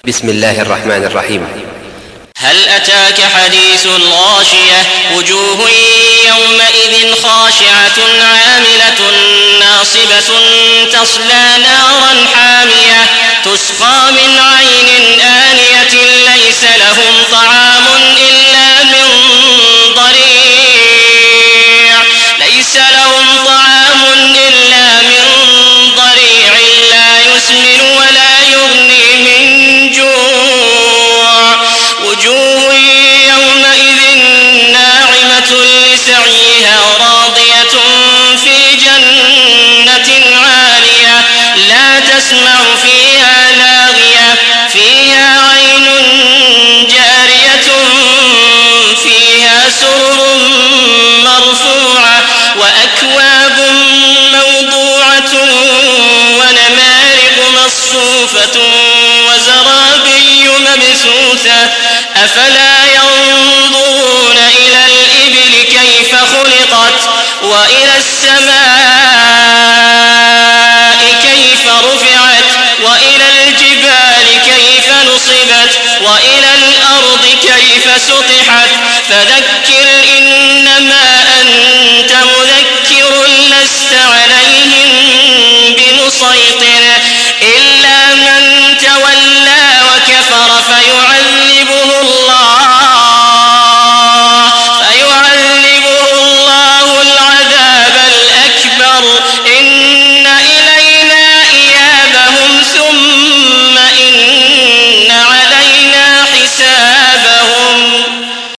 بسم الله الرحمن الرحيم. هل أتاك حديث الغاشية وجوه يومئذ خاشعة عاملة ناصبة تصلى نارا حامية تسقى من عين آنية ليس لهم طعام إلا من ضريع لا يسمن ولا يغني من جوع وجوه يومئذ ناعمة لسعيها راضية في جنة عالية لا تسمع فيها لاغية فيها عين جارية فيها سرر مرفوعة وأكواب موضوعة ونمارق مصفوفة وزرابي مبثوثة أفلا ينظرون إلى الإبل كيف خلقت وإلى السماء كيف رفعت وإلى الجبال كيف نصبت وإلى الأرض كيف سطحت فذكر إنما أنت مذكر لست عليهم بمسيطر